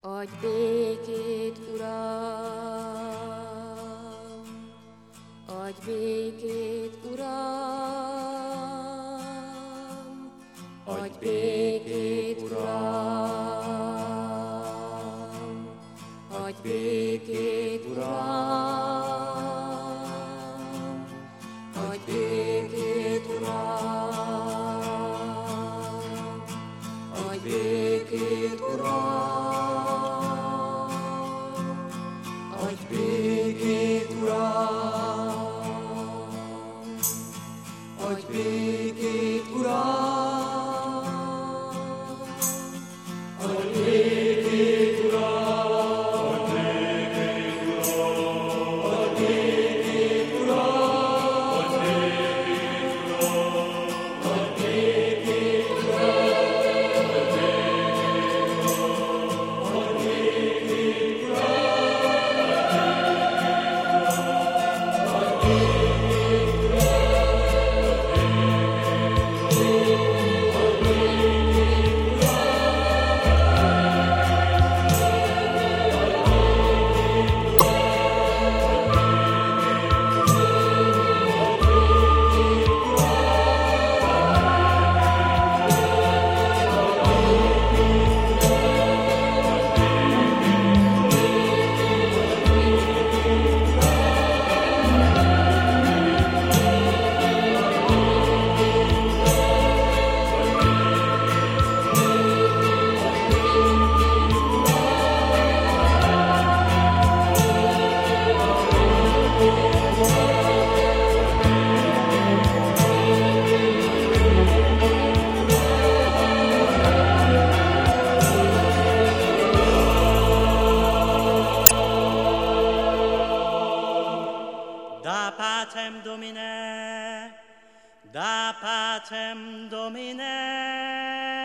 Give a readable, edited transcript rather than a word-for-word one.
Adj békét, Uram! Adj békét, Uram! Adj békét, Uram! Adj békét, Uram! Adj békét, Uram! Adj békét, Uram! Adj békét, Uram! Adj békét, Uram! Adj békét, Uram! Adj békét, Uram! Adj békét, Uram! Adj békét, Da pacem Domine, da pacem Domine.